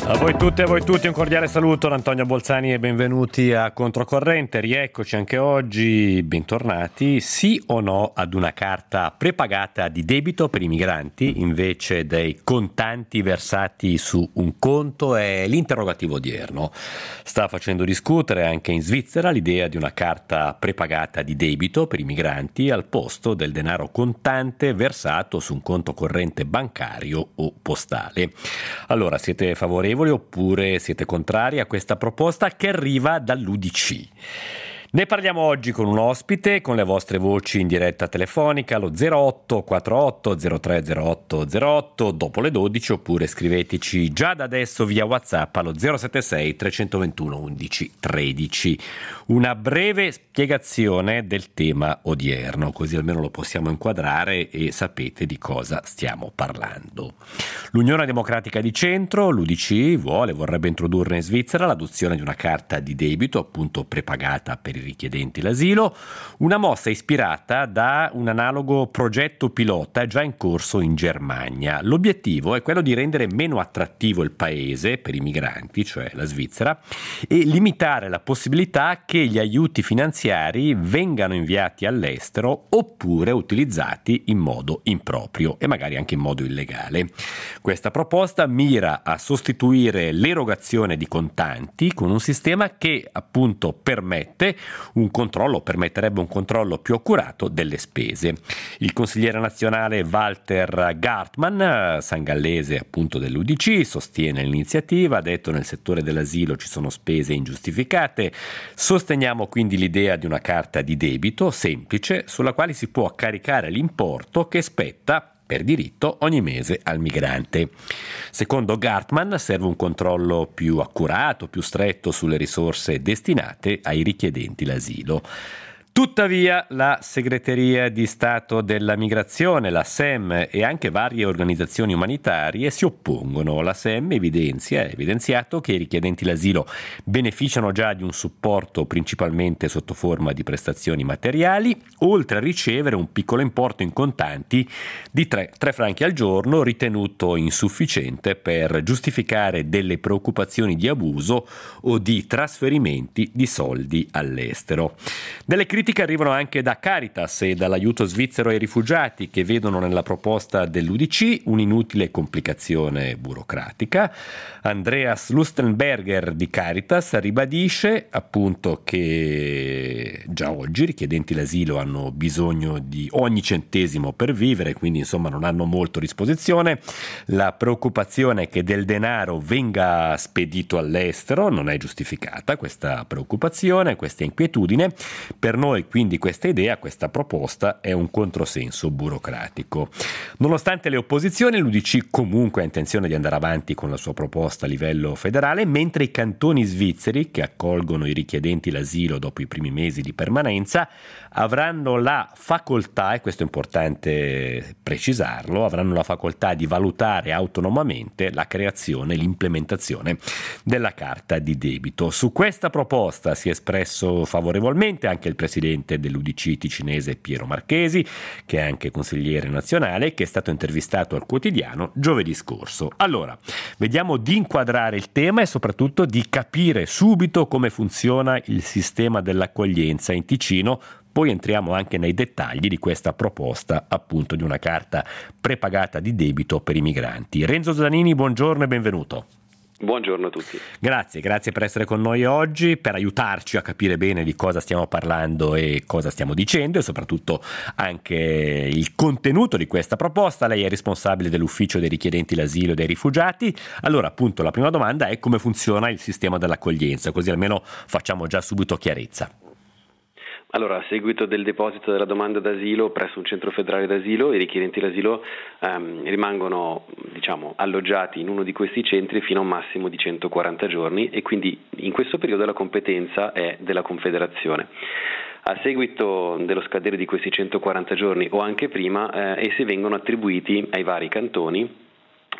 A voi tutte e a voi tutti un cordiale saluto da Antonio Bolzani e benvenuti a Controcorrente. Rieccoci anche oggi, bentornati. Sì o no ad una carta prepagata di debito per i migranti invece dei contanti versati su un conto? È l'interrogativo odierno. Sta facendo discutere anche in Svizzera l'idea di una carta prepagata di debito per i migranti al posto del denaro contante versato su un conto corrente bancario o postale. Allora, siete favorevoli oppure siete contrari a questa proposta che arriva dall'UDC? Ne parliamo oggi con un ospite, con le vostre voci in diretta telefonica allo 08 48 03 08 08 dopo le 12, oppure scriveteci già da adesso via WhatsApp allo 076 321 11 13. Una breve spiegazione del tema odierno, così almeno lo possiamo inquadrare e sapete di cosa stiamo parlando. L'Unione Democratica di Centro, l'UDC, vorrebbe introdurre in Svizzera l'adozione di una carta di debito, appunto prepagata per i richiedenti l'asilo, una mossa ispirata da un analogo progetto pilota già in corso in Germania. L'obiettivo è quello di rendere meno attrattivo il paese per i migranti, cioè la Svizzera, e limitare la possibilità che gli aiuti finanziari vengano inviati all'estero oppure utilizzati in modo improprio e magari anche in modo illegale. Questa proposta mira a sostituire l'erogazione di contanti con un sistema che appunto permetterebbe un controllo più accurato delle spese. Il consigliere nazionale Walter Gartmann, sangallese appunto dell'UDC, sostiene l'iniziativa, ha detto: nel settore dell'asilo ci sono spese ingiustificate, sosteniamo quindi l'idea di una carta di debito semplice sulla quale si può caricare l'importo che spetta per diritto ogni mese al migrante. Secondo Gartmann serve un controllo più accurato, più stretto sulle risorse destinate ai richiedenti l'asilo. Tuttavia la Segreteria di Stato della Migrazione, la SEM, e anche varie organizzazioni umanitarie si oppongono. La SEM ha evidenziato che i richiedenti l'asilo beneficiano già di un supporto principalmente sotto forma di prestazioni materiali, oltre a ricevere un piccolo importo in contanti di 3 franchi al giorno, ritenuto insufficiente per giustificare delle preoccupazioni di abuso o di trasferimenti di soldi all'estero. Delle critiche arrivano anche da Caritas e dall'aiuto svizzero ai rifugiati, che vedono nella proposta dell'UDC un'inutile complicazione burocratica. Andreas Lustenberger di Caritas ribadisce appunto che già oggi i richiedenti l'asilo hanno bisogno di ogni centesimo per vivere, quindi insomma non hanno molto a disposizione. La preoccupazione che del denaro venga spedito all'estero non è giustificata, questa preoccupazione, questa inquietudine. Per noi quindi questa idea, questa proposta è un controsenso burocratico. Nonostante le opposizioni, l'UDC comunque ha intenzione di andare avanti con la sua proposta a livello federale, mentre i cantoni svizzeri che accolgono i richiedenti l'asilo dopo i primi mesi di permanenza avranno la facoltà, e questo è importante precisarlo, avranno la facoltà di valutare autonomamente la creazione e l'implementazione della carta di debito. Su questa proposta si è espresso favorevolmente anche il presidente dell'UDC ticinese Piero Marchesi, che è anche consigliere nazionale, che è stato intervistato al Quotidiano giovedì scorso. Allora, vediamo di inquadrare il tema e soprattutto di capire subito come funziona il sistema dell'accoglienza in Ticino. Poi entriamo anche nei dettagli di questa proposta appunto di una carta prepagata di debito per i migranti. Renzo Zanini, buongiorno e benvenuto. Buongiorno a tutti. Grazie per essere con noi oggi, per aiutarci a capire bene di cosa stiamo parlando e cosa stiamo dicendo e soprattutto anche il contenuto di questa proposta. Lei è responsabile dell'ufficio dei richiedenti l'asilo e dei rifugiati. Allora appunto la prima domanda è: come funziona il sistema dell'accoglienza? Così almeno facciamo già subito chiarezza. Allora, a seguito del deposito della domanda d'asilo presso un centro federale d'asilo, i richiedenti l'asilo rimangono alloggiati in uno di questi centri fino a un massimo di 140 giorni e quindi in questo periodo la competenza è della Confederazione. A seguito dello scadere di questi 140 giorni o anche prima, essi vengono attribuiti ai vari cantoni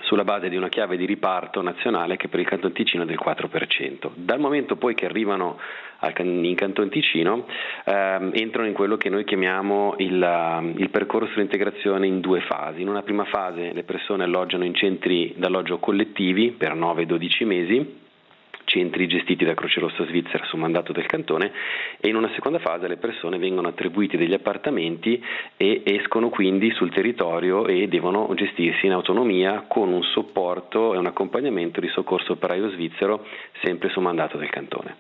sulla base di una chiave di riparto nazionale che per il Canton Ticino è del 4%. Dal momento poi che arrivano in Canton Ticino entrano in quello che noi chiamiamo il percorso di integrazione in 2 fasi. In una prima fase le persone alloggiano in centri d'alloggio collettivi per 9-12 mesi, centri gestiti da Croce Rossa Svizzera su mandato del cantone, e in una seconda fase le persone vengono attribuiti degli appartamenti e escono quindi sul territorio e devono gestirsi in autonomia con un supporto e un accompagnamento di soccorso operaio svizzero sempre su mandato del cantone.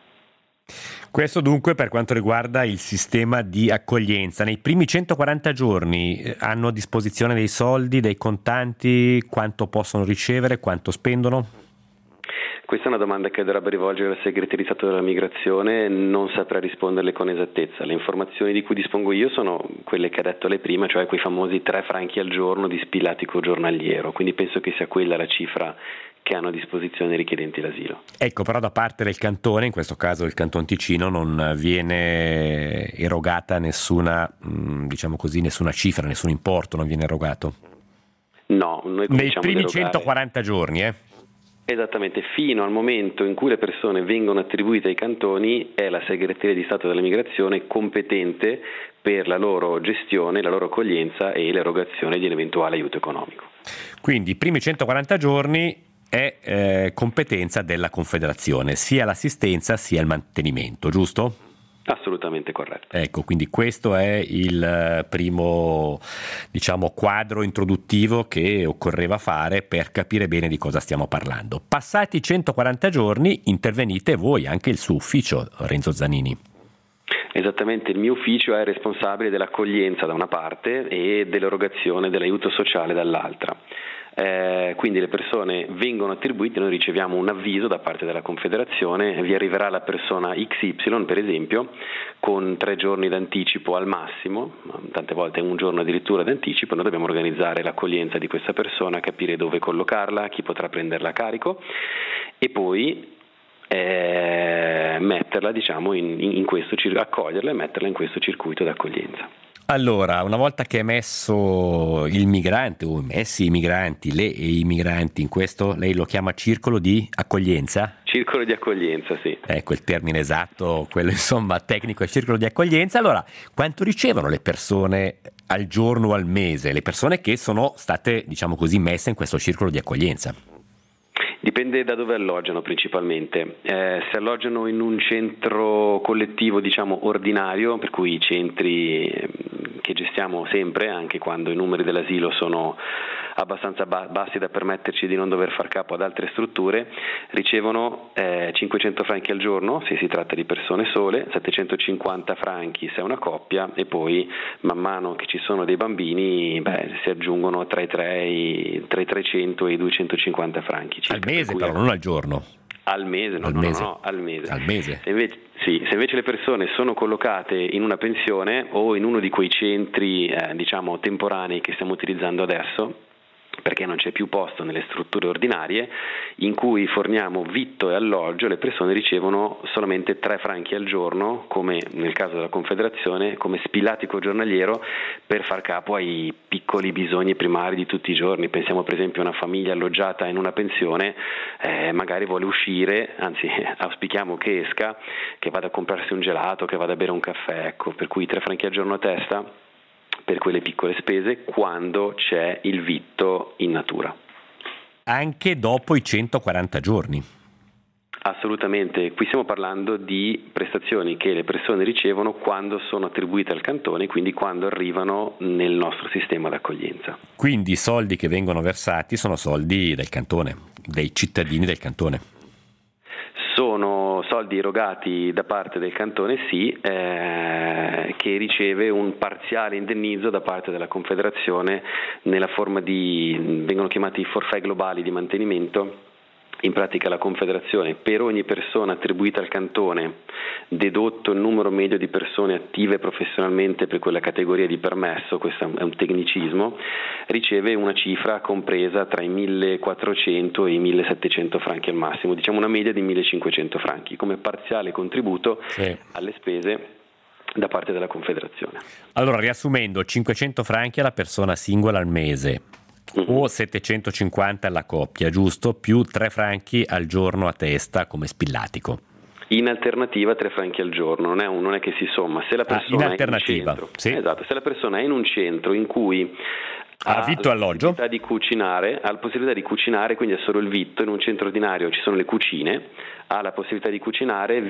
Questo dunque per quanto riguarda il sistema di accoglienza. Nei primi 140 giorni hanno a disposizione dei soldi, dei contanti, quanto possono ricevere, quanto spendono? Questa è una domanda che dovrebbe rivolgere al segretariato di Stato della Migrazione, non saprei risponderle con esattezza. Le informazioni di cui dispongo io sono quelle che ha detto lei prima, cioè quei famosi 3 franchi al giorno di spillatico giornaliero, quindi penso che sia quella la cifra che hanno a disposizione i richiedenti l'asilo. Ecco, però da parte del cantone, in questo caso il Canton Ticino, non viene erogata nessuna, diciamo così, nessuna cifra, nessun importo non viene erogato? No, noi nei primi 140 giorni, Esattamente, fino al momento in cui le persone vengono attribuite ai cantoni è la Segreteria di Stato della Migrazione competente per la loro gestione, la loro accoglienza e l'erogazione di un eventuale aiuto economico. Quindi i primi 140 giorni è competenza della Confederazione, sia l'assistenza sia il mantenimento, giusto? Assolutamente corretto. Ecco, quindi questo è il primo, diciamo, quadro introduttivo che occorreva fare per capire bene di cosa stiamo parlando. Passati i 140 giorni intervenite voi, anche il suo ufficio, Renzo Zanini. Esattamente, il mio ufficio è responsabile dell'accoglienza da una parte e dell'erogazione dell'aiuto sociale dall'altra. Quindi le persone vengono attribuite, noi riceviamo un avviso da parte della Confederazione, vi arriverà la persona XY per esempio con 3 giorni d'anticipo al massimo, tante volte 1 giorno addirittura d'anticipo. Noi dobbiamo organizzare l'accoglienza di questa persona, capire dove collocarla, chi potrà prenderla a carico e poi metterla, diciamo, accoglierla e metterla in questo circuito d'accoglienza. Allora, una volta che è messo il migrante o messi i migranti, le e i migranti in questo, lei lo chiama circolo di accoglienza? Circolo di accoglienza, sì. Ecco, il termine esatto, quello insomma tecnico è circolo di accoglienza. Allora, quanto ricevono le persone al giorno o al mese, le persone che sono state, diciamo così, messe in questo circolo di accoglienza? Dipende da dove alloggiano principalmente. Se alloggiano in un centro collettivo, diciamo, ordinario, per cui i centri che gestiamo sempre, anche quando i numeri dell'asilo sono abbastanza bassi da permetterci di non dover far capo ad altre strutture, ricevono 500 franchi al giorno se si tratta di persone sole, 750 franchi se è una coppia e poi man mano che ci sono dei bambini si aggiungono tra i 300 e i 250 franchi circa. Al mese però, non al giorno. Al mese, no, al mese. Al mese. Se invece le persone sono collocate in una pensione o in uno di quei centri diciamo temporanei che stiamo utilizzando adesso, perché non c'è più posto nelle strutture ordinarie, in cui forniamo vitto e alloggio, le persone ricevono solamente 3 franchi al giorno, come nel caso della Confederazione, come spillatico giornaliero per far capo ai piccoli bisogni primari di tutti i giorni. Pensiamo per esempio a una famiglia alloggiata in una pensione, magari vuole uscire, anzi auspichiamo che esca, che vada a comprarsi un gelato, che vada a bere un caffè, ecco, per cui 3 franchi al giorno a testa per quelle piccole spese quando c'è il vitto in natura. Anche dopo i 140 giorni? Assolutamente, qui stiamo parlando di prestazioni che le persone ricevono quando sono attribuite al cantone, quindi quando arrivano nel nostro sistema d'accoglienza. Quindi i soldi che vengono versati sono soldi del cantone, dei cittadini del cantone? Sono soldi erogati da parte del cantone, sì, che riceve un parziale indennizzo da parte della Confederazione nella forma vengono chiamati forfait globali di mantenimento. In pratica la Confederazione per ogni persona attribuita al cantone, dedotto il numero medio di persone attive professionalmente per quella categoria di permesso, questo è un tecnicismo, riceve una cifra compresa tra i 1.400 e i 1.700 franchi al massimo, diciamo una media di 1.500 franchi, come parziale contributo alle spese da parte della Confederazione. Allora, riassumendo, 500 franchi alla persona singola al mese, o 750 alla coppia, giusto? Più 3 franchi al giorno a testa come spillatico. In alternativa 3 franchi al giorno, non è che si somma. Se la persona in alternativa, è in un centro, sì. Esatto, se la persona è in un centro in cui ha vitto e alloggio, ha la possibilità di cucinare, quindi è solo il vitto, in un centro ordinario ci sono le cucine, ha la possibilità di cucinare,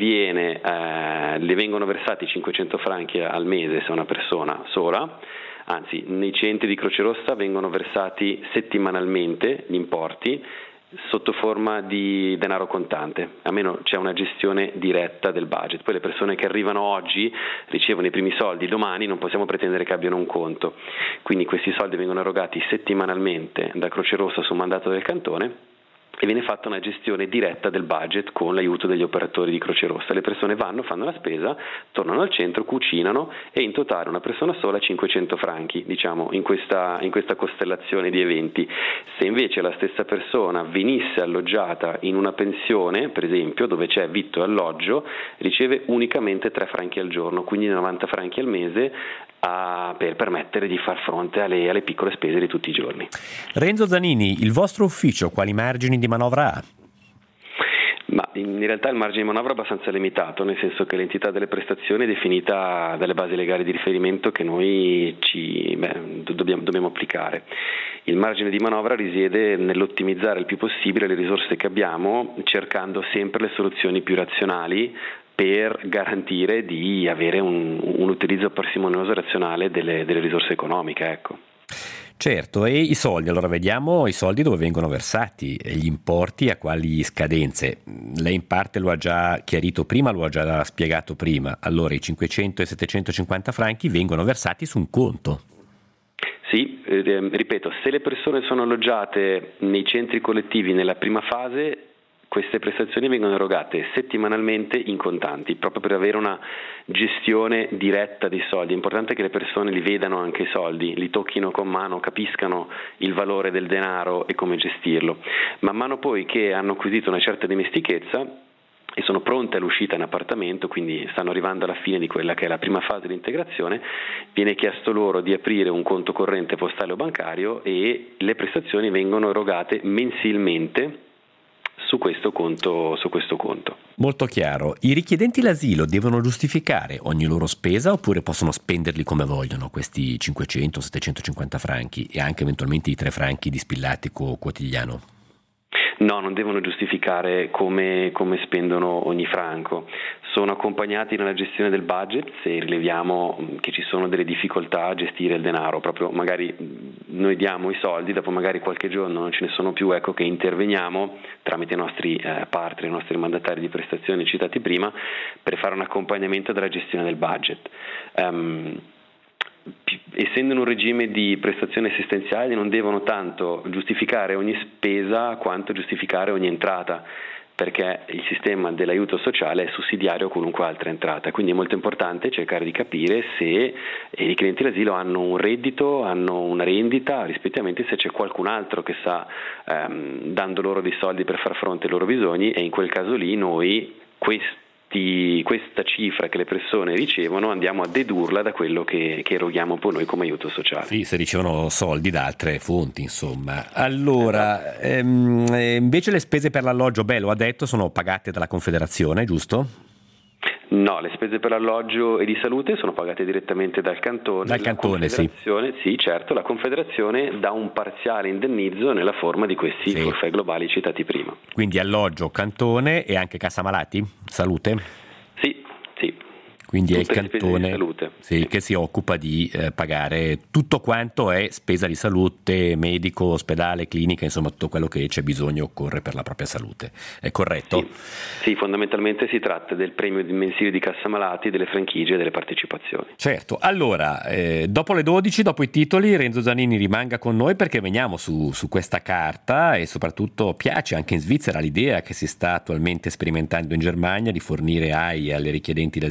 le vengono versati 500 franchi al mese se è una persona sola. Anzi, nei centri di Croce Rossa vengono versati settimanalmente gli importi sotto forma di denaro contante, almeno c'è una gestione diretta del budget. Poi le persone che arrivano oggi ricevono i primi soldi, domani non possiamo pretendere che abbiano un conto, quindi questi soldi vengono erogati settimanalmente da Croce Rossa su mandato del cantone e viene fatta una gestione diretta del budget con l'aiuto degli operatori di Croce Rossa. Le persone vanno, fanno la spesa, tornano al centro, cucinano e in totale una persona sola 500 franchi, diciamo, in questa costellazione di eventi. Se invece la stessa persona venisse alloggiata in una pensione, per esempio, dove c'è vitto e alloggio, riceve unicamente 3 franchi al giorno, quindi 90 franchi al mese per permettere di far fronte alle piccole spese di tutti i giorni. Renzo Zanini, il vostro ufficio quali margini di manovra ha? Ma in realtà il margine di manovra è abbastanza limitato, nel senso che l'entità delle prestazioni è definita dalle basi legali di riferimento che noi dobbiamo applicare. Il margine di manovra risiede nell'ottimizzare il più possibile le risorse che abbiamo, cercando sempre le soluzioni più razionali per garantire di avere un utilizzo parsimonioso e razionale delle risorse economiche, ecco. Certo, e i soldi, allora vediamo i soldi dove vengono versati, gli importi a quali scadenze. Lei in parte lo ha già chiarito prima, lo ha già spiegato prima. Allora i 500 e 750 franchi vengono versati su un conto. Sì, ripeto, se le persone sono alloggiate nei centri collettivi nella prima fase, queste prestazioni vengono erogate settimanalmente in contanti, proprio per avere una gestione diretta dei soldi. È importante che le persone li vedano anche i soldi, li tocchino con mano, capiscano il valore del denaro e come gestirlo. Man mano poi che hanno acquisito una certa dimestichezza e sono pronte all'uscita in appartamento, quindi stanno arrivando alla fine di quella che è la prima fase di integrazione, viene chiesto loro di aprire un conto corrente postale o bancario e le prestazioni vengono erogate mensilmente su questo conto. Molto chiaro. I richiedenti l'asilo devono giustificare ogni loro spesa oppure possono spenderli come vogliono, questi 500-750 franchi e anche eventualmente i 3 franchi di spillatico quotidiano? No, non devono giustificare come spendono ogni franco. Sono accompagnati nella gestione del budget se rileviamo che ci sono delle difficoltà a gestire il denaro, proprio magari noi diamo i soldi, dopo magari qualche giorno non ce ne sono più, ecco che interveniamo tramite i nostri partner, i nostri mandatari di prestazioni citati prima, per fare un accompagnamento della gestione del budget. Essendo in un regime di prestazioni assistenziali non devono tanto giustificare ogni spesa quanto giustificare ogni entrata, perché il sistema dell'aiuto sociale è sussidiario a qualunque altra entrata, quindi è molto importante cercare di capire se i richiedenti l'asilo hanno un reddito, hanno una rendita, rispettivamente se c'è qualcun altro che sta dando loro dei soldi per far fronte ai loro bisogni, e in quel caso lì noi questa cifra che le persone ricevono andiamo a dedurla da quello che eroghiamo poi noi come aiuto sociale. Sì, se ricevono soldi da altre fonti, insomma. Allora, invece le spese per l'alloggio, lo ha detto, sono pagate dalla Confederazione, giusto? No, le spese per l'alloggio e di salute sono pagate direttamente dal cantone. Dal cantone, sì. Sì, certo, la Confederazione dà un parziale indennizzo nella forma di questi forfait globali citati prima. Quindi alloggio, cantone e anche cassa malati? Salute? Sì. Quindi tutte è il cantone che si occupa di pagare tutto quanto è spesa di salute, medico, ospedale, clinica, insomma tutto quello che c'è bisogno, occorre per la propria salute. È corretto? Sì, fondamentalmente si tratta del premio mensile di cassa malati, delle franchigie e delle partecipazioni. Certo, allora dopo le 12, dopo i titoli, Renzo Zanini rimanga con noi perché veniamo su questa carta e soprattutto piace anche in Svizzera l'idea che si sta attualmente sperimentando in Germania di fornire alle richiedenti l'asilo una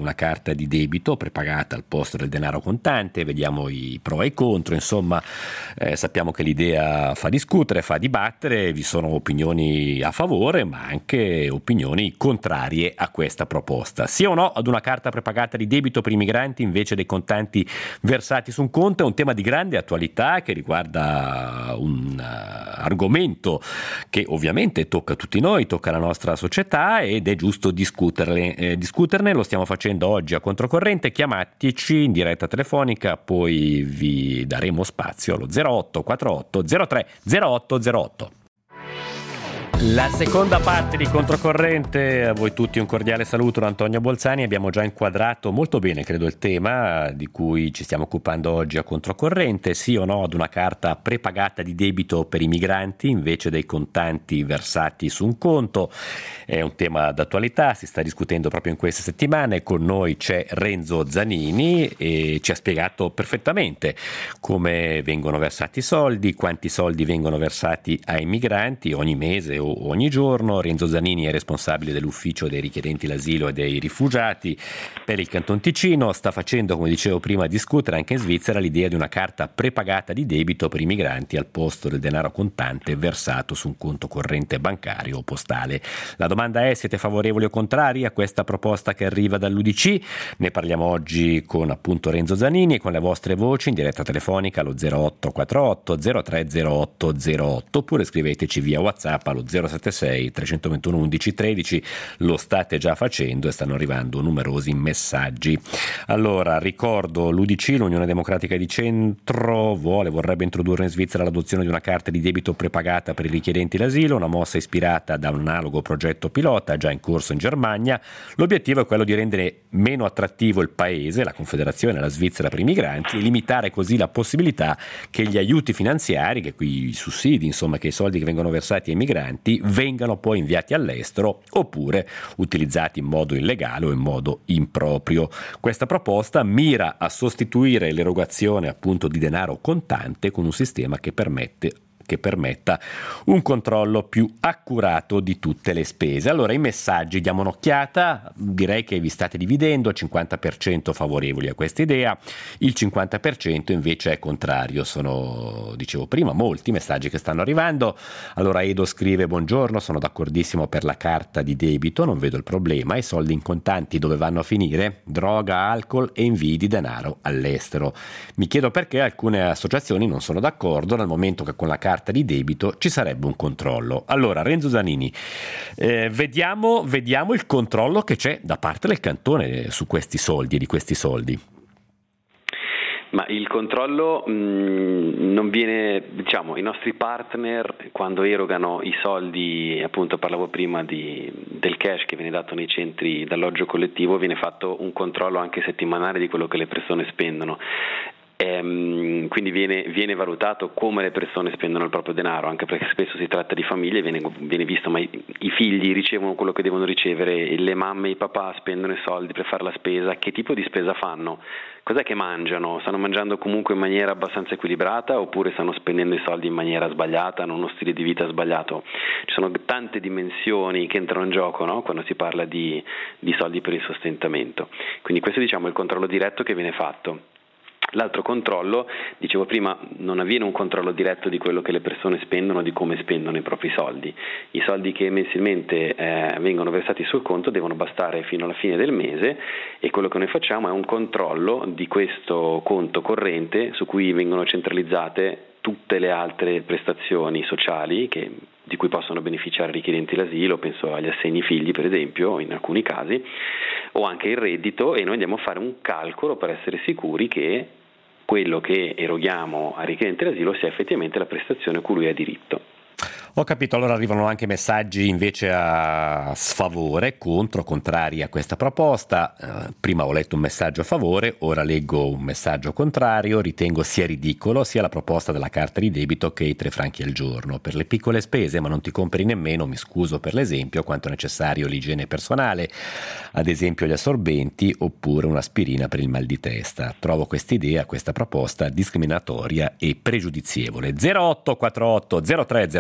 una carta di debito prepagata al posto del denaro contante, vediamo i pro e i contro, insomma sappiamo che l'idea fa discutere, fa dibattere, vi sono opinioni a favore ma anche opinioni contrarie a questa proposta. Sì o no ad una carta prepagata di debito per i migranti invece dei contanti versati su un conto? È un tema di grande attualità che riguarda un argomento che ovviamente tocca tutti noi, tocca la nostra società ed è giusto discuterne. Lo stiamo facendo oggi a Controcorrente. Chiamateci in diretta telefonica, poi vi daremo spazio allo 0848 03 0808. La seconda parte di Controcorrente, a voi tutti un cordiale saluto da Antonio Bolzani. Abbiamo già inquadrato molto bene, credo, il tema di cui ci stiamo occupando oggi a Controcorrente. Sì o no ad una carta prepagata di debito per i migranti invece dei contanti versati su un conto? È un tema d'attualità, si sta discutendo proprio in queste settimane. Con noi c'è Renzo Zanini e ci ha spiegato perfettamente come vengono versati i soldi, quanti soldi vengono versati ai migranti ogni mese o ogni giorno. Renzo Zanini è responsabile dell'ufficio dei richiedenti l'asilo e dei rifugiati per il Canton Ticino. Sta facendo, come dicevo prima, discutere anche in Svizzera l'idea di una carta prepagata di debito per i migranti al posto del denaro contante versato su un conto corrente bancario o postale. La domanda è: siete favorevoli o contrari a questa proposta che arriva dall'UDC? Ne parliamo oggi con appunto Renzo Zanini e con le vostre voci in diretta telefonica allo 0848 030808 oppure scriveteci via WhatsApp allo 076 321 11 13. Lo state già facendo e stanno arrivando numerosi messaggi. Allora, ricordo, l'UDC, l'Unione Democratica di Centro, vorrebbe introdurre in Svizzera l'adozione di una carta di debito prepagata per i richiedenti l'asilo, una mossa ispirata da un analogo progetto pilota già in corso in Germania. L'obiettivo è quello di rendere meno attrattivo il paese, la Confederazione, la Svizzera per i migranti, e limitare così la possibilità che gli aiuti finanziari, che qui i sussidi, insomma, che i soldi che vengono versati ai migranti vengano poi inviati all'estero oppure utilizzati in modo illegale o in modo improprio. Questa proposta mira a sostituire l'erogazione appunto di denaro contante con un sistema che permetta un controllo più accurato di tutte le spese. Allora, i messaggi, diamo un'occhiata. Direi che vi state dividendo: 50% favorevoli a questa idea, il 50% invece è contrario. Sono, dicevo prima, molti messaggi che stanno arrivando. Allora, Edo scrive: buongiorno, sono d'accordissimo per la carta di debito, non vedo il problema. I soldi in contanti dove vanno a finire? Droga, alcol e invii di denaro all'estero. Mi chiedo perché alcune associazioni non sono d'accordo, dal momento che con la carta di debito ci sarebbe un controllo. Allora, Renzo Zanini, vediamo il controllo che c'è da parte del cantone su questi soldi e di questi soldi. Ma il controllo non viene, diciamo, i nostri partner quando erogano i soldi, appunto parlavo prima del cash che viene dato nei centri d'alloggio collettivo, viene fatto un controllo anche settimanale di quello che le persone spendono. Quindi viene valutato come le persone spendono il proprio denaro, anche perché spesso si tratta di famiglie, viene visto ma i figli ricevono quello che devono ricevere, le mamme e i papà spendono i soldi per fare la spesa, che tipo di spesa fanno, cos'è che mangiano, stanno mangiando comunque in maniera abbastanza equilibrata oppure stanno spendendo i soldi in maniera sbagliata, hanno uno stile di vita sbagliato. Ci sono tante dimensioni che entrano in gioco, no? Quando si parla di soldi per il sostentamento, quindi questo, diciamo, è il controllo diretto che viene fatto. L'altro controllo, dicevo prima, non avviene un controllo diretto di quello che le persone spendono, di come spendono i propri soldi. I soldi che mensilmente vengono versati sul conto devono bastare fino alla fine del mese, e quello che noi facciamo è un controllo di questo conto corrente su cui vengono centralizzate tutte le altre prestazioni sociali di cui possono beneficiare i richiedenti l'asilo, penso agli assegni figli per esempio in alcuni casi, o anche il reddito, e noi andiamo a fare un calcolo per essere sicuri che quello che eroghiamo al richiedente l'asilo sia effettivamente la prestazione a cui lui ha diritto. Ho capito, allora arrivano anche messaggi invece a sfavore, contrari a questa proposta. Prima ho letto un messaggio a favore, ora leggo un messaggio contrario. Ritengo sia ridicolo sia la proposta della carta di debito che i 3 franchi al giorno. Per le piccole spese, ma non ti compri nemmeno, mi scuso per l'esempio, quanto è necessario l'igiene personale, ad esempio gli assorbenti oppure un'aspirina per il mal di testa. Trovo questa proposta discriminatoria e pregiudizievole. 0848 0308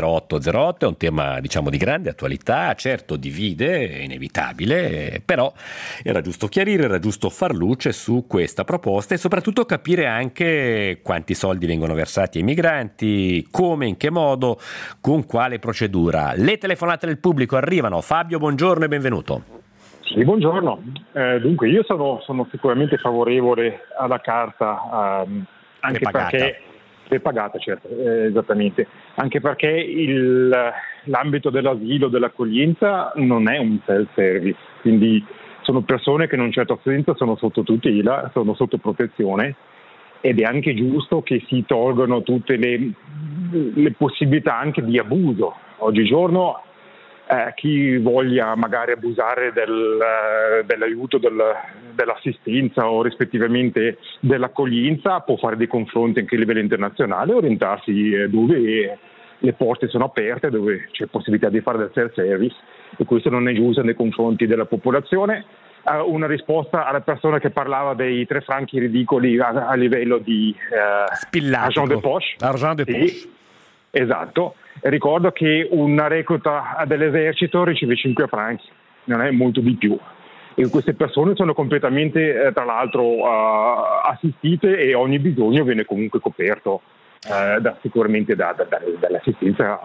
Lanzarote, è un tema diciamo di grande attualità, certo divide, è inevitabile, però era giusto chiarire, era giusto far luce su questa proposta e soprattutto capire anche quanti soldi vengono versati ai migranti, come, in che modo, con quale procedura. Le telefonate del pubblico arrivano. Fabio, buongiorno e benvenuto. Sì, buongiorno. Dunque io sono sicuramente favorevole alla carta, anche Prepagata. perché prepagata, certo, esattamente, anche perché l'ambito dell'asilo, dell'accoglienza non è un self-service, quindi sono persone che in un certo senso sono sotto tutela, sono sotto protezione, ed è anche giusto che si tolgano tutte le possibilità anche di abuso. Oggigiorno chi voglia magari abusare dell'aiuto, dell'assistenza o rispettivamente dell'accoglienza può fare dei confronti anche a livello internazionale, orientarsi dove le porte sono aperte, dove c'è possibilità di fare del self-service, e questo non è giusto nei confronti della popolazione. Una risposta alla persona che parlava dei 3 franchi ridicoli a livello di Spillatico. Argent de poche. Sì, esatto. Ricordo che una recluta dell'esercito riceve 5 franchi, non è molto di più. E queste persone sono completamente, tra l'altro, assistite, e ogni bisogno viene comunque coperto sicuramente dall'assistenza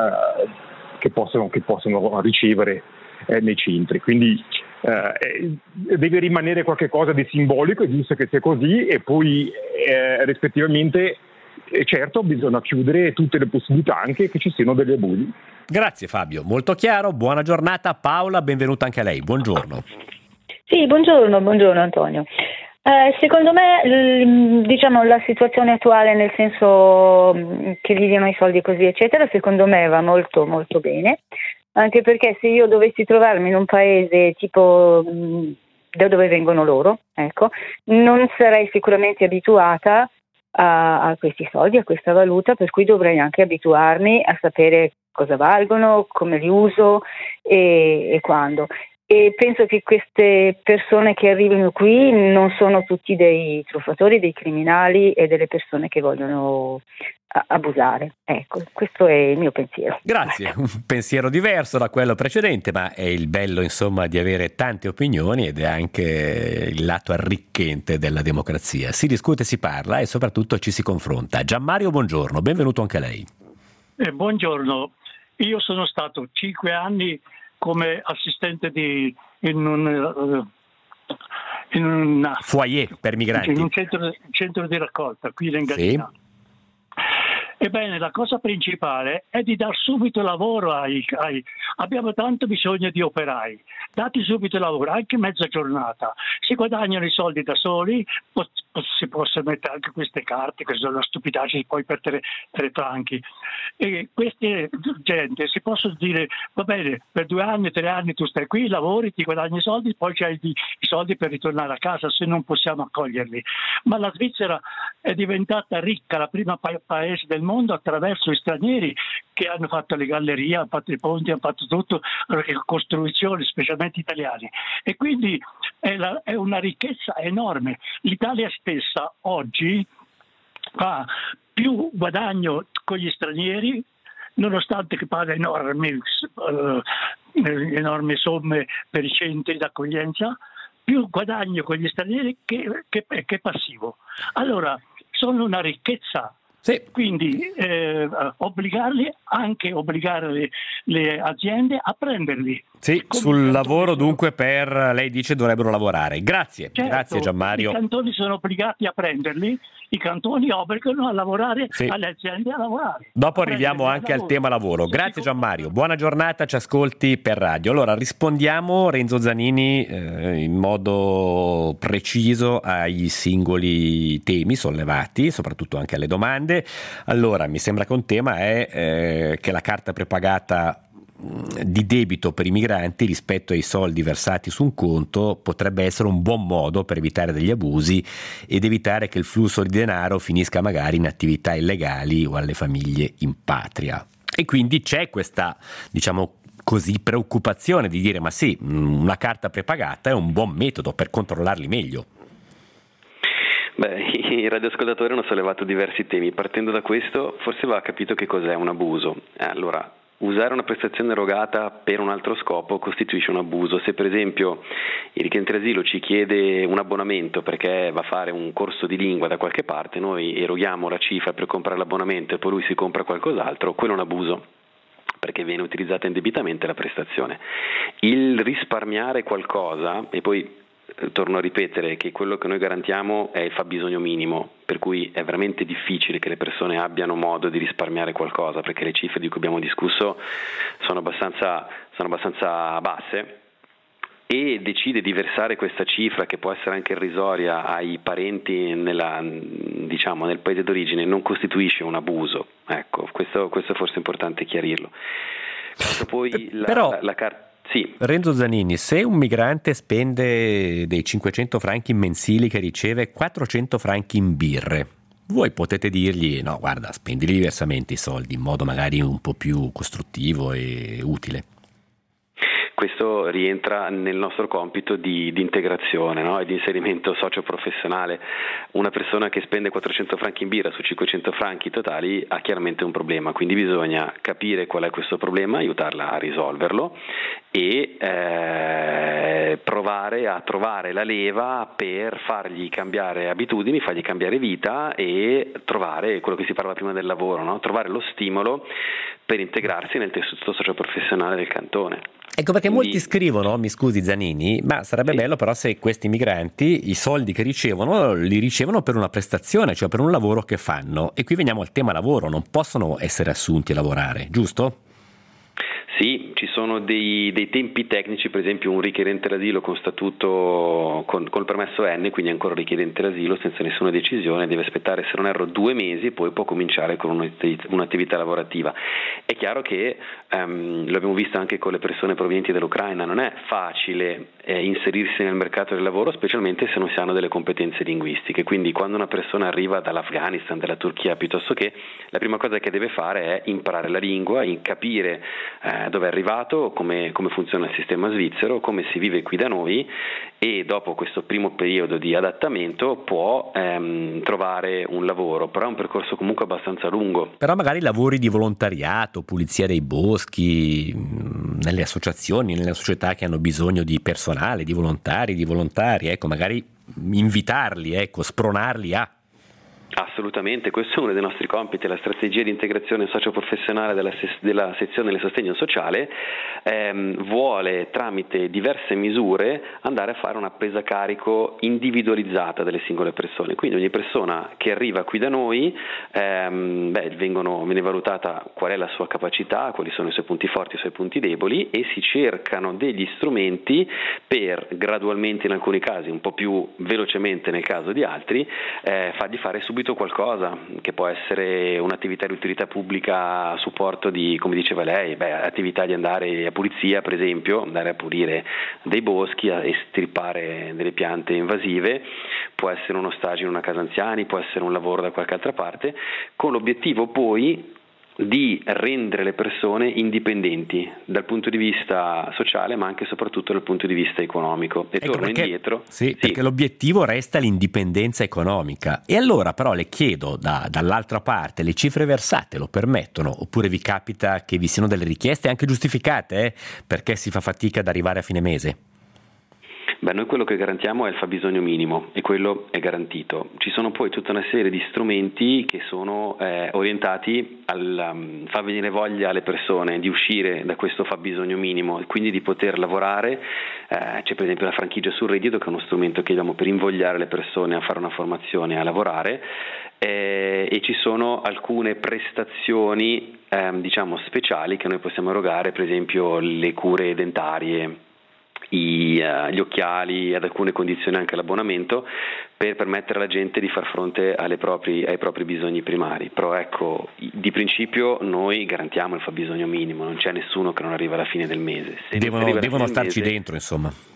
che possono ricevere nei centri. Quindi deve rimanere qualche cosa di simbolico, è giusto che sia così, e poi rispettivamente certo bisogna chiudere tutte le possibilità anche che ci siano degli abusi. Grazie Fabio, molto chiaro, buona giornata. Paola, benvenuta anche a lei, buongiorno. Sì, buongiorno Antonio. Secondo me, diciamo, la situazione attuale, nel senso che vivono i soldi così eccetera, secondo me va molto molto bene, anche perché se io dovessi trovarmi in un paese tipo da dove vengono loro, ecco, non sarei sicuramente abituata a questi soldi, a questa valuta, per cui dovrei anche abituarmi a sapere cosa valgono, come li uso e quando. E penso che queste persone che arrivano qui non sono tutti dei truffatori, dei criminali e delle persone che vogliono abusare. Ecco, questo è il mio pensiero. Grazie, un pensiero diverso da quello precedente, ma è il bello insomma di avere tante opinioni ed è anche il lato arricchente della democrazia. Si discute, si parla e soprattutto ci si confronta. Gianmario, buongiorno, benvenuto anche a lei. Buongiorno, io sono stato 5 anni come assistente in un foyer per migranti, in un centro di raccolta qui in Engadina. Sì. Ebbene, la cosa principale è di dar subito lavoro abbiamo tanto bisogno di operai, dati subito lavoro, anche mezza giornata, si guadagnano i soldi da soli, si possono mettere anche queste carte che sono una stupidaggine poi per 3 franchi, e queste gente si possono dire va bene, per 2 anni, 3 anni tu stai qui, lavori, ti guadagni i soldi, poi c'hai i soldi per ritornare a casa se non possiamo accoglierli. Ma la Svizzera è diventata ricca, la prima paese del mondo attraverso gli stranieri che hanno fatto le gallerie, hanno fatto i ponti, hanno fatto tutto, le costruzioni, specialmente italiani, e quindi è una ricchezza enorme. L'Italia stessa oggi fa più guadagno con gli stranieri, nonostante che paga enormi somme per i centri d'accoglienza, più guadagno con gli stranieri che passivo. Allora, sono una ricchezza. Sì. Quindi obbligare le aziende a prenderli. Sì, sul lavoro dunque lei dice dovrebbero lavorare. Grazie, certo, grazie Gianmario. I cantoni sono obbligati a prenderli, i cantoni obbligano a lavorare, sì, alle aziende a lavorare. Dopo arriviamo anche al tema lavoro. Grazie Gianmario, buona giornata, ci ascolti per radio. Allora rispondiamo, Renzo Zanini, in modo preciso ai singoli temi sollevati, soprattutto anche alle domande. Allora, mi sembra che un tema è che la carta prepagata di debito per i migranti rispetto ai soldi versati su un conto potrebbe essere un buon modo per evitare degli abusi ed evitare che il flusso di denaro finisca magari in attività illegali o alle famiglie in patria. E quindi c'è questa, diciamo così, preoccupazione di dire ma sì, una carta prepagata è un buon metodo per controllarli meglio. Beh, i radioascoltatori hanno sollevato diversi temi. Partendo da questo, forse va capito che cos'è un abuso. Allora, usare una prestazione erogata per un altro scopo costituisce un abuso. Se per esempio il richiedente d'asilo ci chiede un abbonamento perché va a fare un corso di lingua da qualche parte, noi eroghiamo la cifra per comprare l'abbonamento e poi lui si compra qualcos'altro, quello è un abuso, perché viene utilizzata indebitamente la prestazione. Il risparmiare qualcosa, e poi torno a ripetere che quello che noi garantiamo è il fabbisogno minimo, per cui è veramente difficile che le persone abbiano modo di risparmiare qualcosa, perché le cifre di cui abbiamo discusso sono abbastanza basse, e decide di versare questa cifra, che può essere anche irrisoria, ai parenti nel paese d'origine, non costituisce un abuso. Ecco, questo è forse importante chiarirlo. Poi la carta. Sì. Renzo Zanini, se un migrante spende dei 500 franchi mensili che riceve 400 franchi in birre, voi potete dirgli no, guarda, spendili diversamente i soldi in modo magari un po' più costruttivo e utile. Questo rientra nel nostro compito di integrazione, no? E di inserimento socio-professionale. Una persona che spende 400 franchi in birra su 500 franchi totali ha chiaramente un problema, quindi bisogna capire qual è questo problema, aiutarla a risolverlo e provare a trovare la leva per fargli cambiare abitudini, fargli cambiare vita e trovare quello che si parlava prima del lavoro, no? Trovare lo stimolo per integrarsi nel tessuto socio-professionale del cantone. Ecco perché molti scrivono, mi scusi Zanini, ma sarebbe bello però se questi migranti i soldi che ricevono li ricevono per una prestazione, cioè per un lavoro che fanno, e qui veniamo al tema lavoro, non possono essere assunti a lavorare, giusto? Sì, ci sono dei tempi tecnici, per esempio un richiedente d'asilo con statuto col permesso N, quindi ancora richiedente d'asilo senza nessuna decisione, deve aspettare, se non erro, 2 mesi, poi può cominciare con un'attività lavorativa. È chiaro che lo abbiamo visto anche con le persone provenienti dall'Ucraina, non è facile inserirsi nel mercato del lavoro, specialmente se non si hanno delle competenze linguistiche, quindi quando una persona arriva dall'Afghanistan, dalla Turchia piuttosto che, la prima cosa che deve fare è imparare la lingua, capire dove è arrivato, come funziona il sistema svizzero, come si vive qui da noi, e dopo questo primo periodo di adattamento può trovare un lavoro, però è un percorso comunque abbastanza lungo. Però magari lavori di volontariato, pulizia dei boschi, nelle associazioni, nelle società che hanno bisogno di personale, di volontari, ecco, magari invitarli, ecco, spronarli a. Assolutamente, questo è uno dei nostri compiti. La strategia di integrazione socio-professionale della sezione del sostegno sociale vuole, tramite diverse misure, andare a fare una presa a carico individualizzata delle singole persone. Quindi ogni persona che arriva qui da noi viene valutata qual è la sua capacità, quali sono i suoi punti forti, i suoi punti deboli, e si cercano degli strumenti per gradualmente, in alcuni casi un po' più velocemente nel caso di altri, fargli fare subito qualcosa, che può essere un'attività di utilità pubblica a supporto di, come diceva lei, attività di andare a pulizia, per esempio, andare a pulire dei boschi, a estirpare delle piante invasive, può essere uno stage in una casa anziani, può essere un lavoro da qualche altra parte, con l'obiettivo poi di rendere le persone indipendenti dal punto di vista sociale, ma anche e soprattutto dal punto di vista economico. E torno indietro. Sì, perché l'obiettivo resta l'indipendenza economica. E allora però le chiedo, dall'altra parte, le cifre versate lo permettono? Oppure vi capita che vi siano delle richieste anche giustificate, perché si fa fatica ad arrivare a fine mese? Noi quello che garantiamo è il fabbisogno minimo, e quello è garantito. Ci sono poi tutta una serie di strumenti che sono orientati al far venire voglia alle persone di uscire da questo fabbisogno minimo e quindi di poter lavorare. C'è per esempio la franchigia sul reddito, che è uno strumento che diamo per invogliare le persone a fare una formazione, a lavorare, e ci sono alcune prestazioni speciali che noi possiamo erogare, per esempio le cure dentarie, gli occhiali, ad alcune condizioni anche l'abbonamento, per permettere alla gente di far fronte ai propri bisogni primari. Però ecco, di principio noi garantiamo il fabbisogno minimo, non c'è nessuno che non arriva alla fine del mese. Devono starci dentro, insomma.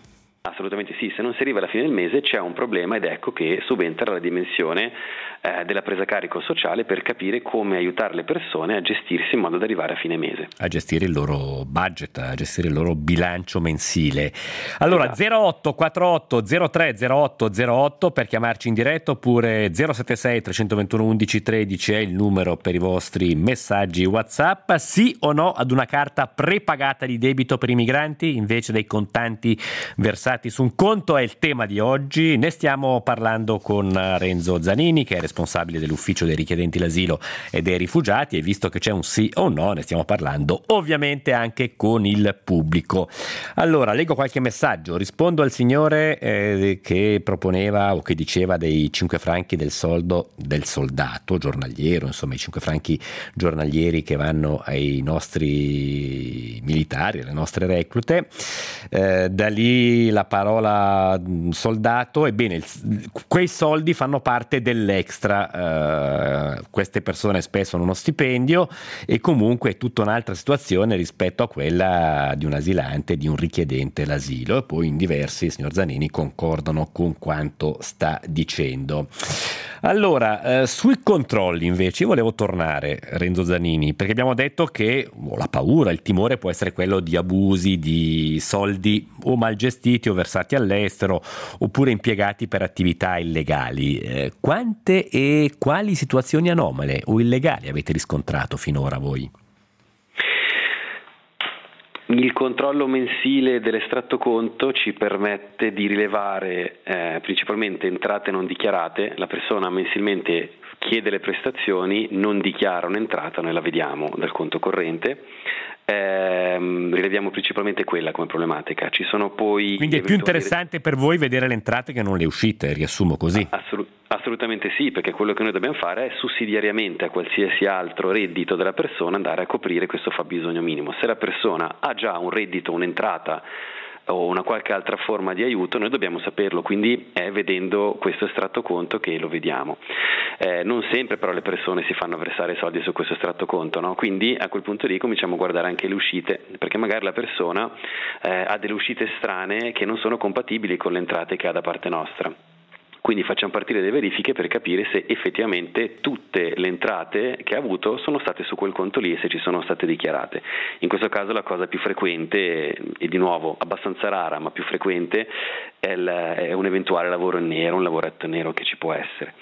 Assolutamente sì, se non si arriva alla fine del mese c'è un problema ed ecco che subentra la dimensione della presa a carico sociale per capire come aiutare le persone a gestirsi in modo da arrivare a fine mese. A gestire il loro budget, a gestire il loro bilancio mensile. Allora, Esatto. 0848 03 08 08 per chiamarci in diretta, oppure 076 321 11 13 è il numero per i vostri messaggi WhatsApp. Sì o no ad una carta prepagata di debito per i migranti invece dei contanti versati su un conto? È il tema di oggi. Ne stiamo parlando con Renzo Zanini, che è responsabile dell'ufficio dei richiedenti l'asilo e dei rifugiati, e visto che c'è un sì o un no ne stiamo parlando ovviamente anche con il pubblico. Allora, leggo qualche messaggio, rispondo al signore che proponeva o che diceva dei 5 franchi del soldato giornaliero, insomma i 5 franchi giornalieri che vanno ai nostri militari, alle nostre reclute. Da lì la parola soldato. Ebbene, quei soldi fanno parte dell'extra, queste persone spesso hanno uno stipendio e comunque è tutta un'altra situazione rispetto a quella di un asilante, di un richiedente l'asilo, e poi in diversi, signor Zanini, concordano con quanto sta dicendo. Allora, sui controlli invece io volevo tornare, Renzo Zanini, perché abbiamo detto che la paura, il timore può essere quello di abusi, di soldi o mal gestiti o versati all'estero oppure impiegati per attività illegali. Quante e quali situazioni anomale o illegali avete riscontrato finora voi? Il controllo mensile dell'estratto conto ci permette di rilevare principalmente entrate non dichiarate. La persona mensilmente chiede le prestazioni, non dichiara un'entrata, noi la vediamo dal conto corrente. Rileviamo principalmente quella come problematica. Ci sono poi quindi è più interessante per voi vedere le entrate che non le uscite, riassumo così. Assolutamente sì, perché quello che noi dobbiamo fare è sussidiariamente a qualsiasi altro reddito della persona andare a coprire questo fabbisogno minimo. Se la persona ha già un reddito, un'entrata o una qualche altra forma di aiuto, noi dobbiamo saperlo, quindi è vedendo questo estratto conto che lo vediamo. Non sempre però le persone si fanno versare soldi su questo estratto conto, no? Quindi a quel punto lì cominciamo a guardare anche le uscite, perché magari la persona ha delle uscite strane che non sono compatibili con le entrate che ha da parte nostra. Quindi facciamo partire delle verifiche per capire se effettivamente tutte le entrate che ha avuto sono state su quel conto lì e se ci sono state dichiarate. In questo caso la cosa più frequente, e di nuovo abbastanza rara ma più frequente, è un eventuale lavoro in nero, un lavoretto nero che ci può essere.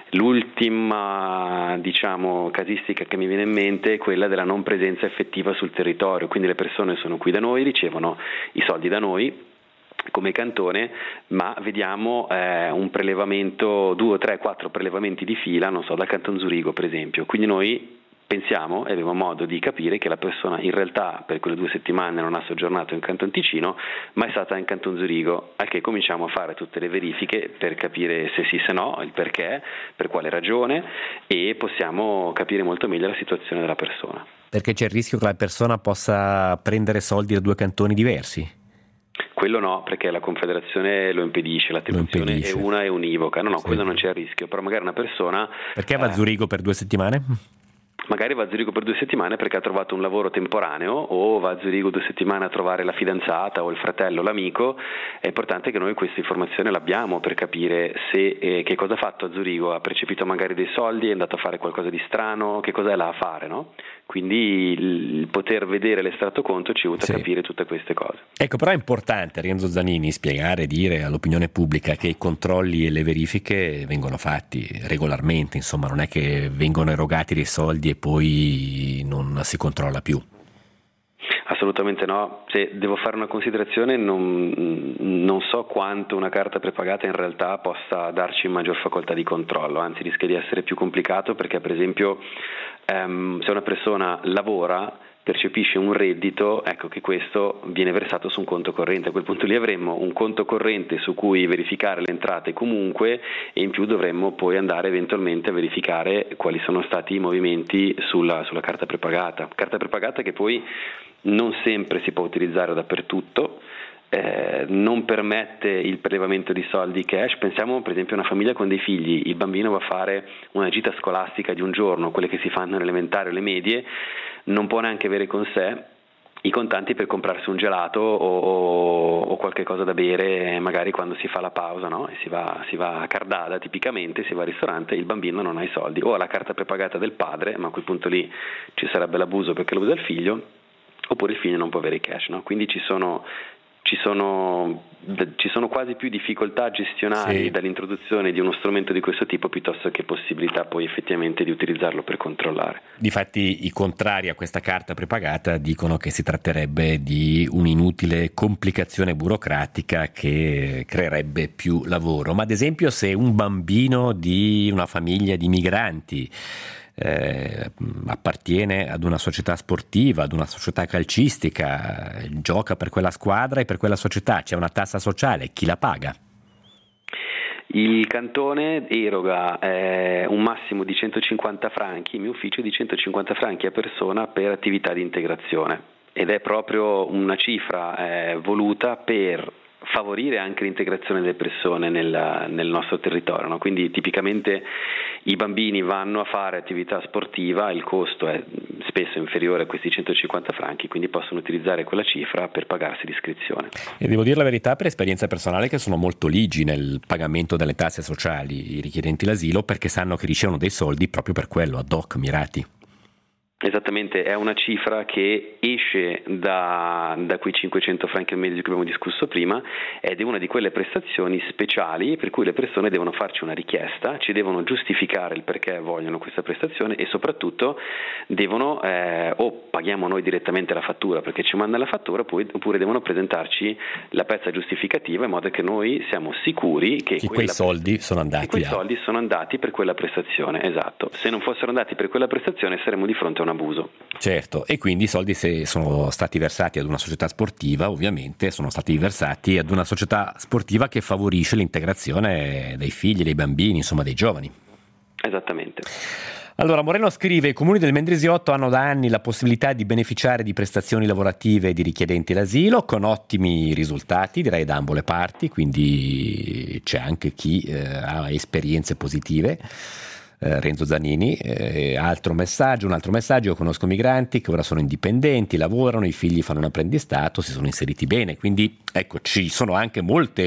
L'ultima, casistica che mi viene in mente è quella della non presenza effettiva sul territorio, quindi le persone sono qui da noi, ricevono i soldi da noi come cantone, ma vediamo un prelevamento, 2, 3, 4 prelevamenti di fila, non so, dal Canton Zurigo per esempio, quindi noi pensiamo e abbiamo modo di capire che la persona in realtà per quelle 2 settimane non ha soggiornato in Canton Ticino ma è stata in Canton Zurigo, al che cominciamo a fare tutte le verifiche per capire se sì, se no, il perché, per quale ragione, e possiamo capire molto meglio la situazione della persona. Perché c'è il rischio che la persona possa prendere soldi da 2 cantoni diversi? Quello no, perché la Confederazione lo impedisce, l'attribuzione è una e univoca. No, sì. Quello non c'è il rischio, però magari una persona... Perché va a Zurigo per 2 settimane? Magari va a Zurigo per 2 settimane perché ha trovato un lavoro temporaneo, o va a Zurigo 2 settimane a trovare la fidanzata o il fratello o l'amico. È importante che noi questa informazione l'abbiamo per capire se che cosa ha fatto a Zurigo, ha percepito magari dei soldi, è andato a fare qualcosa di strano, che cosa è là a fare, no? Quindi il poter vedere l'estratto conto ci aiuta a capire tutte queste cose. Ecco, però è importante, Renzo Zanini, spiegare e dire all'opinione pubblica che i controlli e le verifiche vengono fatti regolarmente, insomma non è che vengono erogati dei soldi e poi non si controlla più. Assolutamente no. Se devo fare una considerazione, non so quanto una carta prepagata in realtà possa darci maggior facoltà di controllo, anzi rischia di essere più complicato perché per esempio se una persona lavora, percepisce un reddito, ecco che questo viene versato su un conto corrente. A quel punto lì avremmo un conto corrente su cui verificare le entrate comunque, e in più dovremmo poi andare eventualmente a verificare quali sono stati i movimenti sulla carta prepagata. Carta prepagata che poi non sempre si può utilizzare dappertutto, non permette il prelevamento di soldi cash. Pensiamo per esempio a una famiglia con dei figli, il bambino va a fare una gita scolastica di un giorno, quelle che si fanno alle elementari o alle medie, non può neanche avere con sé i contanti per comprarsi un gelato o qualche cosa da bere, magari quando si fa la pausa, no? E si va a Cardada, tipicamente si va al ristorante, il bambino non ha i soldi, o ha la carta prepagata del padre, ma a quel punto lì ci sarebbe l'abuso perché lo usa il figlio, oppure il figlio non può avere i cash, no? Quindi ci sono quasi più difficoltà gestionali dall'introduzione di uno strumento di questo tipo piuttosto che possibilità poi effettivamente di utilizzarlo per controllare. Difatti i contrari a questa carta prepagata dicono che si tratterebbe di un'inutile complicazione burocratica che creerebbe più lavoro. Ma ad esempio se un bambino di una famiglia di migranti appartiene ad una società sportiva, ad una società calcistica, gioca per quella squadra e per quella società, c'è una tassa sociale, chi la paga? Il cantone eroga un massimo di 150 franchi, il mio ufficio di 150 franchi a persona per attività di integrazione, ed è proprio una cifra voluta per favorire anche l'integrazione delle persone nel nostro territorio, no? Quindi tipicamente i bambini vanno a fare attività sportiva, il costo è spesso inferiore a questi 150 franchi, quindi possono utilizzare quella cifra per pagarsi l'iscrizione. E devo dire la verità, per esperienza personale, che sono molto ligi nel pagamento delle tasse sociali i richiedenti l'asilo, perché sanno che ricevono dei soldi proprio per quello, ad hoc, mirati. Esattamente, è una cifra che esce da quei 500 franchi al mese di cui abbiamo discusso prima, ed è una di quelle prestazioni speciali per cui le persone devono farci una richiesta, ci devono giustificare il perché vogliono questa prestazione e soprattutto devono o paghiamo noi direttamente la fattura perché ci manda la fattura, oppure devono presentarci la pezza giustificativa in modo che noi siamo sicuri che quei soldi sono andati soldi sono andati per quella prestazione. Esatto, se non fossero andati per quella prestazione saremmo di fronte a un abuso. Certo, e quindi i soldi, se sono stati versati ad una società sportiva, ovviamente sono stati versati ad una società sportiva che favorisce l'integrazione dei figli, dei bambini, insomma dei giovani. Esattamente. Allora, Moreno scrive: i comuni del Mendrisiotto hanno da anni la possibilità di beneficiare di prestazioni lavorative di richiedenti l'asilo con ottimi risultati, direi da ambo le parti, quindi c'è anche chi ha esperienze positive. Renzo Zanini, un altro messaggio: io conosco migranti che ora sono indipendenti, lavorano, i figli fanno un apprendistato, si sono inseriti bene, quindi ecco, ci sono anche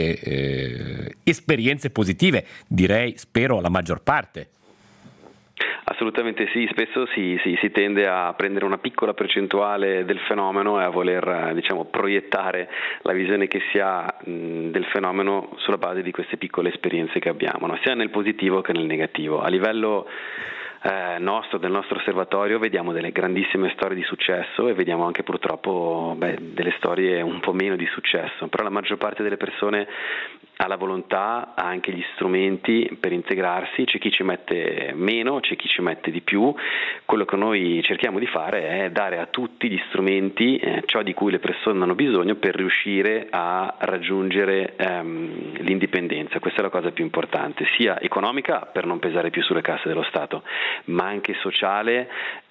molte esperienze positive, direi, spero la maggior parte. Assolutamente sì, spesso si tende a prendere una piccola percentuale del fenomeno e a voler proiettare la visione che si ha del fenomeno sulla base di queste piccole esperienze che abbiamo, no? Sia nel positivo che nel negativo. A livello del nostro osservatorio vediamo delle grandissime storie di successo e vediamo anche purtroppo delle storie un po' meno di successo, però la maggior parte delle persone ha la volontà, ha anche gli strumenti per integrarsi, c'è chi ci mette meno, c'è chi ci mette di più. Quello che noi cerchiamo di fare è dare a tutti gli strumenti, ciò di cui le persone hanno bisogno per riuscire a raggiungere l'indipendenza. Questa è la cosa più importante, sia economica per non pesare più sulle casse dello Stato, ma anche sociale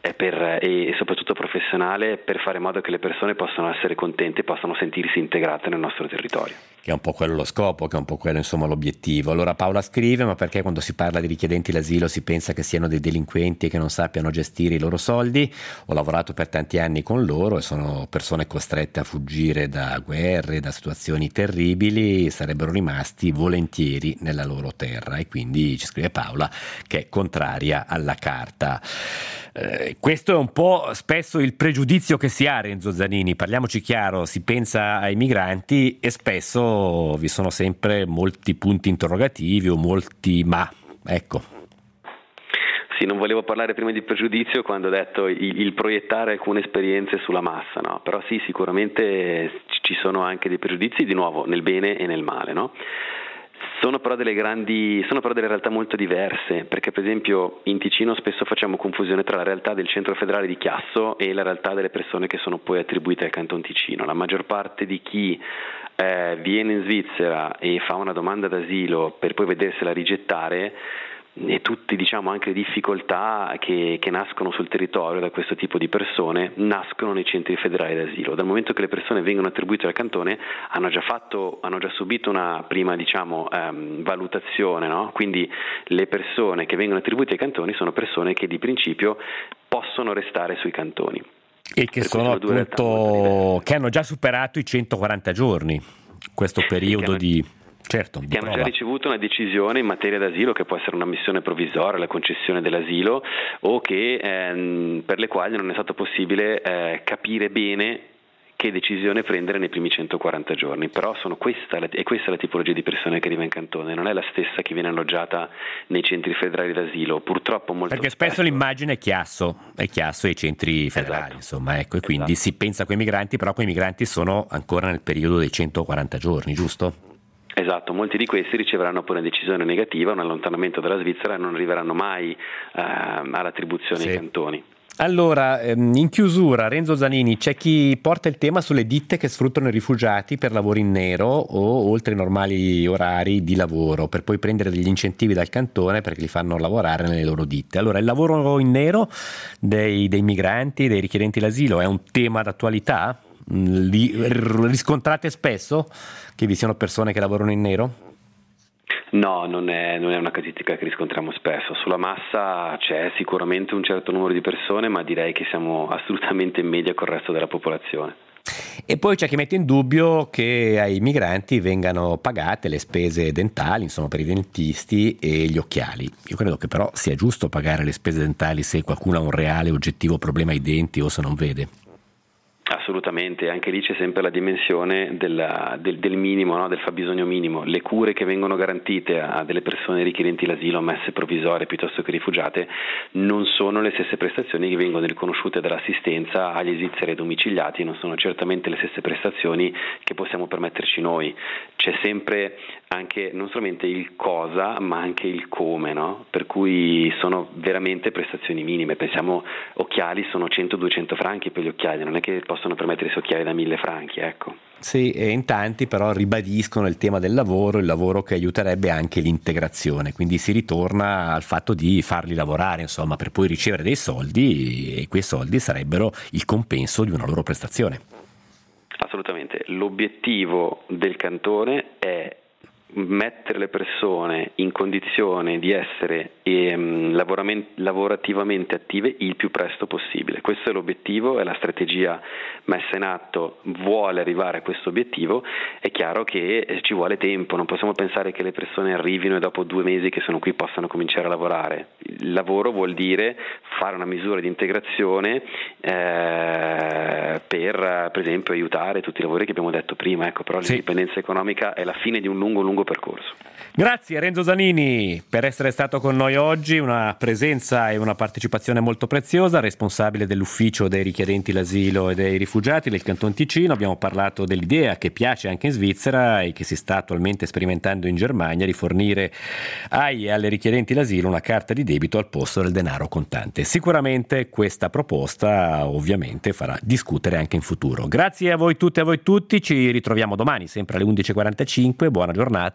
e soprattutto professionale, per fare in modo che le persone possano essere contente e possano sentirsi integrate nel nostro territorio. Che è un po' quello lo scopo, che è un po' quello insomma l'obiettivo. Allora Paola scrive: ma perché quando si parla di richiedenti l'asilo si pensa che siano dei delinquenti e che non sappiano gestire i loro soldi? Ho lavorato per tanti anni con loro e sono persone costrette a fuggire da guerre, da situazioni terribili, sarebbero rimasti volentieri nella loro terra, e quindi ci scrive Paola che è contraria alla carta. Questo è un po' spesso il pregiudizio che si ha, Renzo Zanini, parliamoci chiaro, si pensa ai migranti e spesso vi sono sempre molti punti interrogativi o molti ma, ecco. Sì, non volevo parlare prima di pregiudizio quando ho detto il proiettare alcune esperienze sulla massa, no? Però sì, sicuramente ci sono anche dei pregiudizi, di nuovo, nel bene e nel male, no? Sono però delle realtà molto diverse, perché per esempio in Ticino spesso facciamo confusione tra la realtà del centro federale di Chiasso e la realtà delle persone che sono poi attribuite al Canton Ticino. La maggior parte di chi viene in Svizzera e fa una domanda d'asilo per poi vedersela rigettare, e tutte anche le difficoltà che nascono sul territorio da questo tipo di persone nascono nei centri federali d'asilo. Dal momento che le persone vengono attribuite al cantone hanno già subito una prima valutazione, no? Quindi le persone che vengono attribuite ai cantoni sono persone che di principio possono restare sui cantoni. E che sono appunto, che hanno già superato i 140 giorni, questo periodo certo, che hanno già ricevuto una decisione in materia d'asilo, che può essere una missione provvisoria, la concessione dell'asilo, o che per le quali non è stato possibile capire bene che decisione prendere nei primi 140 giorni. Però questa è la tipologia di persone che arriva in cantone, non è la stessa che viene alloggiata nei centri federali d'asilo, purtroppo molto perché spesso l'immagine è chiasso ai centri federali, esatto. Insomma, ecco, e quindi si pensa a quei migranti, però quei migranti sono ancora nel periodo dei 140 giorni, giusto? Esatto, molti di questi riceveranno poi una decisione negativa, un allontanamento dalla Svizzera, e non arriveranno mai all'attribuzione ai cantoni. Allora, in chiusura, Renzo Zanini, c'è chi porta il tema sulle ditte che sfruttano i rifugiati per lavori in nero o oltre i normali orari di lavoro, per poi prendere degli incentivi dal cantone perché li fanno lavorare nelle loro ditte. Allora, il lavoro in nero dei migranti, dei richiedenti l'asilo, è un tema d'attualità? Riscontrate spesso che vi siano persone che lavorano in nero? No, non è una casistica che riscontriamo spesso. Sulla massa c'è sicuramente un certo numero di persone, ma direi che siamo assolutamente in media col resto della popolazione. E poi c'è chi mette in dubbio che ai migranti vengano pagate le spese dentali, insomma per i dentisti e gli occhiali. Io credo che però sia giusto pagare le spese dentali se qualcuno ha un reale oggettivo problema ai denti o se non vede. Assolutamente, anche lì c'è sempre la dimensione del minimo, no? Del fabbisogno minimo. Le cure che vengono garantite a delle persone richiedenti l'asilo, ammesse provvisorie piuttosto che rifugiate, non sono le stesse prestazioni che vengono riconosciute dall'assistenza agli svizzeri domiciliati, non sono certamente le stesse prestazioni che possiamo permetterci noi. C'è sempre anche non solamente il cosa, ma anche il come, no? Per cui sono veramente prestazioni minime. Pensiamo, occhiali sono 100-200 franchi per gli occhiali, non è che possono permettersi occhiali da 1000 franchi, ecco. Sì, e in tanti però ribadiscono il tema del lavoro, il lavoro che aiuterebbe anche l'integrazione, quindi si ritorna al fatto di farli lavorare, insomma, per poi ricevere dei soldi, e quei soldi sarebbero il compenso di una loro prestazione. Assolutamente, l'obiettivo del cantone è mettere le persone in condizione di essere lavorativamente attive il più presto possibile. Questo è l'obiettivo, è la strategia messa in atto, vuole arrivare a questo obiettivo. È chiaro che ci vuole tempo, non possiamo pensare che le persone arrivino e dopo 2 mesi che sono qui possano cominciare a lavorare. Il lavoro vuol dire fare una misura di integrazione per esempio aiutare tutti i lavori che abbiamo detto prima, ecco, però l'indipendenza economica è la fine di un lungo percorso. Grazie Renzo Zanini per essere stato con noi oggi, una presenza e una partecipazione molto preziosa, responsabile dell'ufficio dei richiedenti l'asilo e dei rifugiati del Canton Ticino. Abbiamo parlato dell'idea che piace anche in Svizzera e che si sta attualmente sperimentando in Germania di fornire ai e alle richiedenti l'asilo una carta di debito al posto del denaro contante. Sicuramente questa proposta ovviamente farà discutere anche in futuro. Grazie a voi tutte e a voi tutti, ci ritroviamo domani sempre alle 11:45, buona giornata.